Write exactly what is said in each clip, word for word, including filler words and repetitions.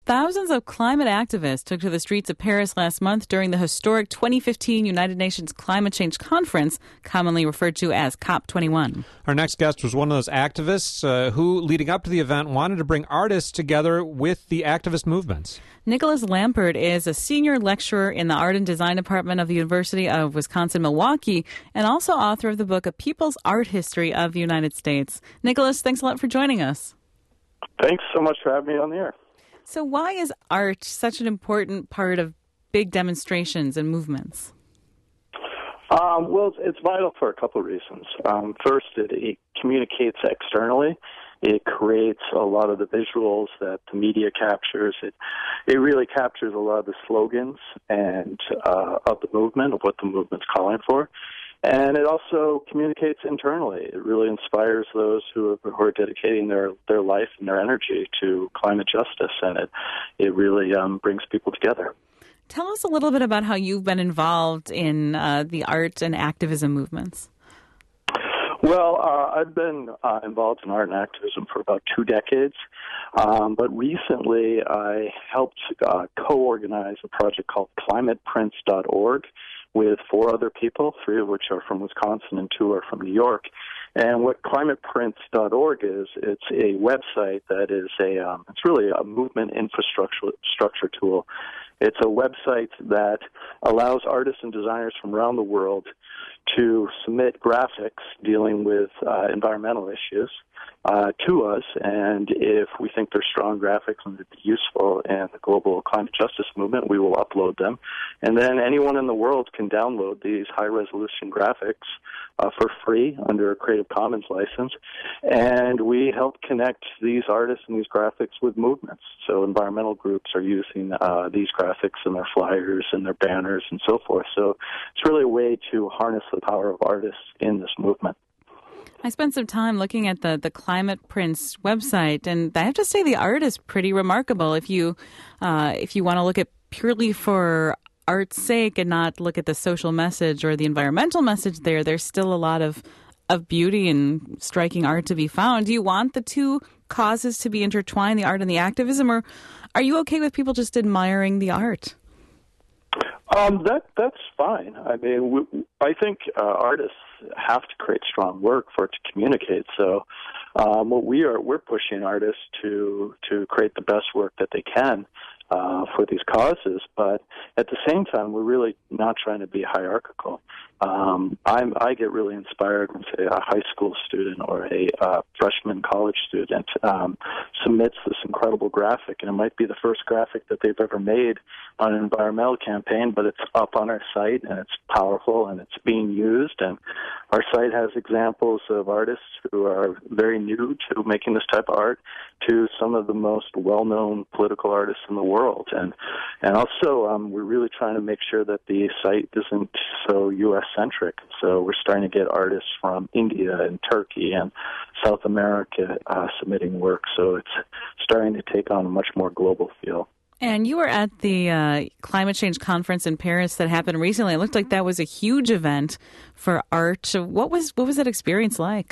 Thousands of climate activists took to the streets of Paris last month during the historic twenty fifteen United Nations Climate Change Conference, commonly referred to as COP twenty-one. Our next guest was one of those activists uh, who, leading up to the event, wanted to bring artists together with the activist movements. Nicholas Lampert is a senior lecturer in the Art and Design Department of the University of Wisconsin-Milwaukee and also author of the book A People's Art History of the United States. Nicholas, thanks a lot for joining us. Thanks so much for having me on the air. So why is art such an important part of big demonstrations and movements? Um, well, it's vital for a couple of reasons. Um, first, it, it communicates externally. It creates a lot of the visuals that the media captures. It it really captures a lot of the slogans and uh, of the movement, of what the movement's calling for. And it also communicates internally. It really inspires those who are, who are dedicating their, their life and their energy to climate justice, and it, it really um, brings people together. Tell us a little bit about how you've been involved in uh, the art and activism movements. Well, uh, I've been uh, involved in art and activism for about two decades, um, but recently I helped uh, co-organize a project called climate prints dot org with four other people, three of which are from Wisconsin and two are from New York. And what climate prints dot org is, it's a website that is a, um, it's really a movement infrastructure structure tool. It's a website that allows artists and designers from around the world to submit graphics dealing with uh, environmental issues uh, to us, and if we think they're strong graphics and they'd be useful in the global climate justice movement, we will upload them. And then anyone in the world can download these high-resolution graphics uh, for free under a Creative Commons license, and we help connect these artists and these graphics with movements. So environmental groups are using uh, these graphics in their flyers and their banners and so forth. So it's really a way to harness the power of artists in this movement. I spent some time looking at the, the Climate Prints website, and I have to say the art is pretty remarkable. If you uh, if you want to look at purely for art's sake and not look at the social message or the environmental message there, there's still a lot of, of beauty and striking art to be found. Do you want the two causes to be intertwined, the art and the activism, or are you okay with people just admiring the art? Um, that that's fine. I mean, we, I think uh, artists have to create strong work for it to communicate. So, um, what we are we're pushing artists to to create the best work that they can uh, for these causes. But at the same time, we're really not trying to be hierarchical. Um, I'm, I get really inspired when, say, a high school student or a uh, freshman college student um, submits this incredible graphic, and it might be the first graphic that they've ever made on an environmental campaign, but it's up on our site, and it's powerful, and it's being used. And our site has examples of artists who are very new to making this type of art to some of the most well-known political artists in the world. And and also, um, we're really trying to make sure that the site isn't so U S centric. So we're starting to get artists from India and Turkey and South America uh, submitting work. So it's starting to take on a much more global feel. And you were at the uh, climate change conference in Paris that happened recently. It looked like that was a huge event for art. What was what was that experience like?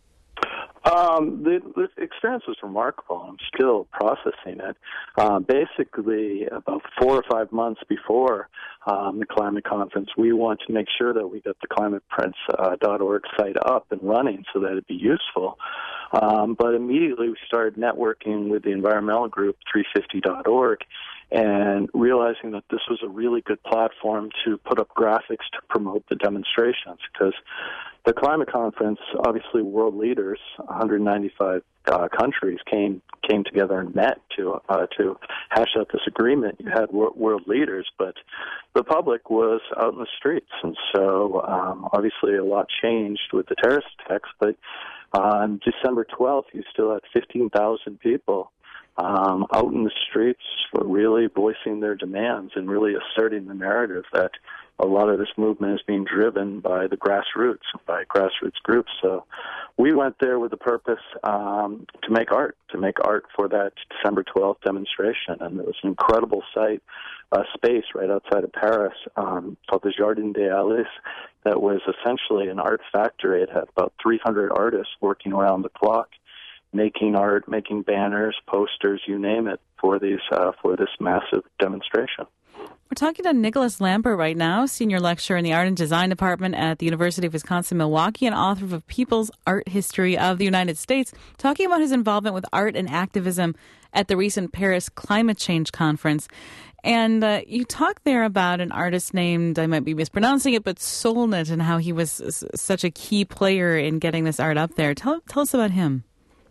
Um, the, the experience was remarkable. I'm still processing it. Uh, basically, about four or five months before um, the climate conference, we want to make sure that we get the climate prints dot org site up and running so that it'd be useful. Um, but immediately we started networking with the environmental group three fifty dot org and realizing that this was a really good platform to put up graphics to promote the demonstrations, because the climate conference, obviously world leaders, one hundred ninety-five uh, countries came came together and met to uh, to hash out this agreement. You had wor- world leaders, but the public was out in the streets, and so um, obviously a lot changed with the terrorist attacks. But on December twelfth, you still had fifteen thousand people um, out in the streets, for really voicing their demands and really asserting the narrative that a lot of this movement is being driven by the grassroots, by grassroots groups. So we went there with the purpose um, to make art, to make art for that December twelfth demonstration. And it was an incredible site, uh, space right outside of Paris um, called the Jardin des Halles that was essentially an art factory. It had about three hundred artists working around the clock making art, making banners, posters, you name it, for these uh, for this massive demonstration. We're talking to Nicholas Lambert right now, senior lecturer in the Art and Design Department at the University of Wisconsin-Milwaukee and author of People's Art History of the United States, talking about his involvement with art and activism at the recent Paris Climate Change Conference. And uh, you talk there about an artist named, I might be mispronouncing it, but Solnit, and how he was s- such a key player in getting this art up there. Tell, tell us about him.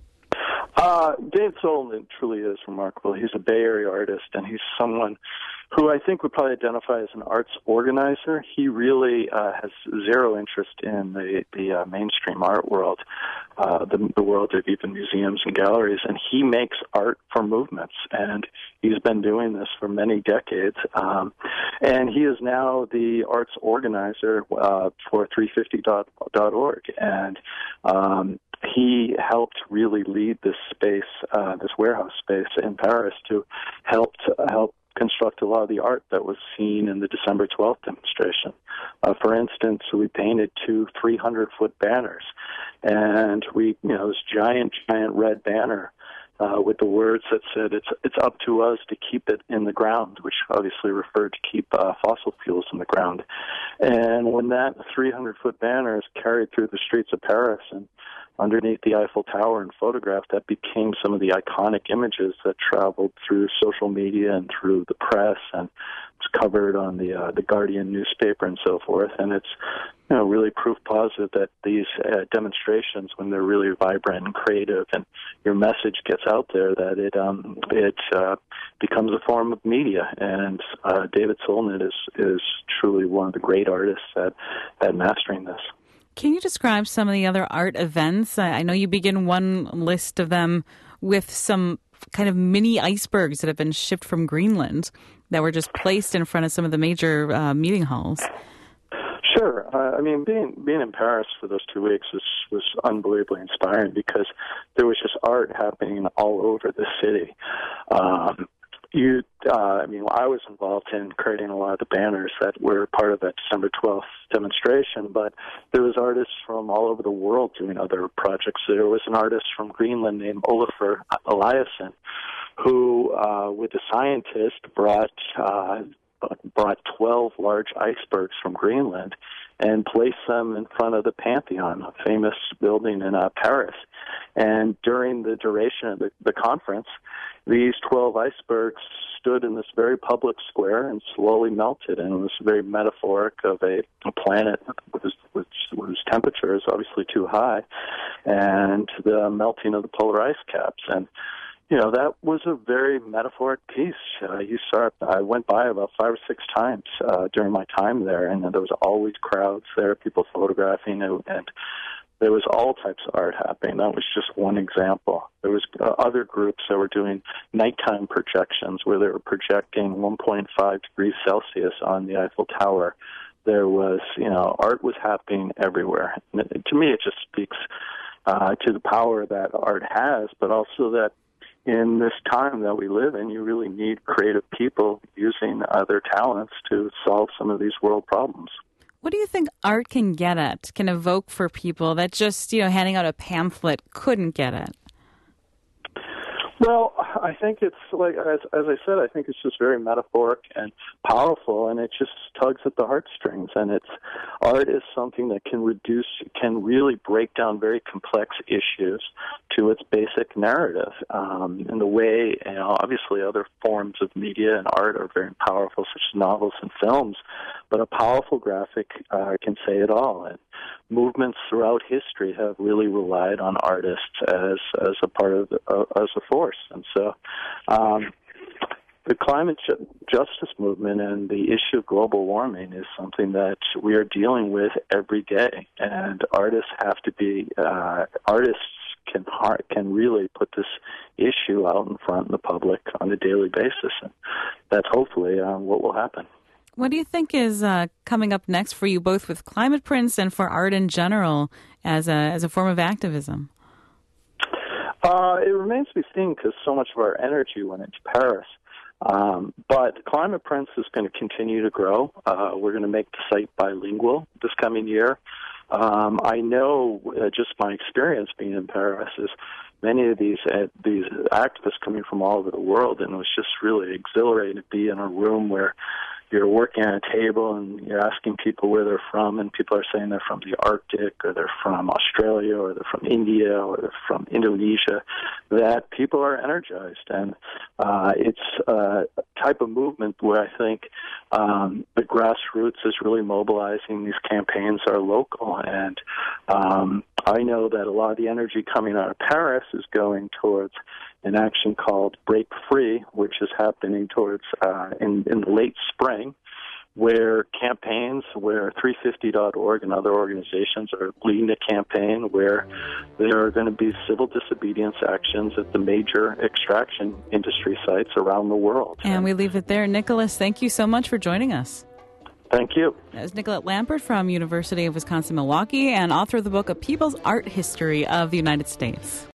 Uh, Dave Solnit truly is remarkable. He's a Bay Area artist, and he's someone who I think would probably identify as an arts organizer. He really uh, has zero interest in the, the uh, mainstream art world, uh, the, the world of even museums and galleries, and he makes art for movements, and he's been doing this for many decades. Um, and he is now the arts organizer uh, for three fifty dot org, and um, he helped really lead this space, uh, this warehouse space in Paris, to help to help construct a lot of the art that was seen in the December twelfth demonstration. Uh, for instance, we painted two three hundred foot banners, and we, you know, this giant, giant red banner uh, with the words that said, "It's it's up to us to keep it in the ground," which obviously referred to keep uh, fossil fuels in the ground. And when that three hundred foot banner is carried through the streets of Paris and underneath the Eiffel Tower and photographed, that became some of the iconic images that traveled through social media and through the press, and it's covered on the uh, the Guardian newspaper and so forth. And it's, you know, really proof positive that these uh, demonstrations, when they're really vibrant and creative, and your message gets out there, that it um, it uh, becomes a form of media. And uh, David Solnit is is truly one of the great artists at at mastering this. Can you describe some of the other art events? I know you begin one list of them with some kind of mini icebergs that have been shipped from Greenland that were just placed in front of some of the major uh, meeting halls. Sure. Uh, I mean, being being in Paris for those two weeks was, was unbelievably inspiring, because there was just art happening all over the city. Um, You, uh, I mean, I was involved in creating a lot of the banners that were part of that December twelfth demonstration, but there was artists from all over the world doing other projects. There was an artist from Greenland named Olafur Eliasson, who, uh, with a scientist, brought uh, brought twelve large icebergs from Greenland and placed them in front of the Pantheon, a famous building in uh, Paris. And during the duration of the, the conference, these twelve icebergs stood in this very public square and slowly melted, and it was very metaphoric of a, a planet whose, whose, whose temperature is obviously too high, and the melting of the polar ice caps. And, you know, that was a very metaphoric piece. Uh, you saw it, I went by about five or six times uh, during my time there, and there was always crowds there, people photographing it, and there was all types of art happening. That was just one example. There was uh, other groups that were doing nighttime projections where they were projecting one point five degrees Celsius on the Eiffel Tower. There was, you know, art was happening everywhere. And it, to me, it just speaks uh, to the power that art has, but also that in this time that we live in, you really need creative people using uh, their talents to solve some of these world problems. What do you think art can get at, can evoke for people that just, you know, handing out a pamphlet couldn't get at? Well, I think it's like, as, as I said, I think it's just very metaphoric and powerful, and it just tugs at the heartstrings. And it's art is something that can reduce, can really break down very complex issues to its basic narrative. Um, in the way, you know, obviously other forms of media and art are very powerful, such as novels and films, but a powerful graphic uh, can say it all. And movements throughout history have really relied on artists as as a part of the, uh, as a force. And so um, the climate ju- justice movement and the issue of global warming is something that we are dealing with every day, and artists have to be uh, artists can har- can really put this issue out in front of the public on a daily basis, and that's hopefully uh, what will happen. What do you think is uh, coming up next for you, both with Climate Prints and for art in general, as a as a form of activism? Uh, it remains to be seen, because so much of our energy went into Paris. Um, but Climate Prints is going to continue to grow. Uh, we're going to make the site bilingual this coming year. Um, I know, uh, just my experience being in Paris, is many of these uh, these activists coming from all over the world, and it was just really exhilarating to be in a room where you're working at a table and you're asking people where they're from, and people are saying they're from the Arctic, or they're from Australia, or they're from India, or they're from Indonesia, that people are energized. And uh, it's a type of movement where I think um, the grassroots is really mobilizing. These campaigns are local, and um, I know that a lot of the energy coming out of Paris is going towards an action called Break Free, which is happening towards uh, in, in the late spring, where campaigns, where three fifty dot org and other organizations are leading a campaign where there are going to be civil disobedience actions at the major extraction industry sites around the world. And we leave it there. Nicholas, thank you so much for joining us. Thank you. That was Nicolette Lampert from University of Wisconsin-Milwaukee and author of the book A People's Art History of the United States.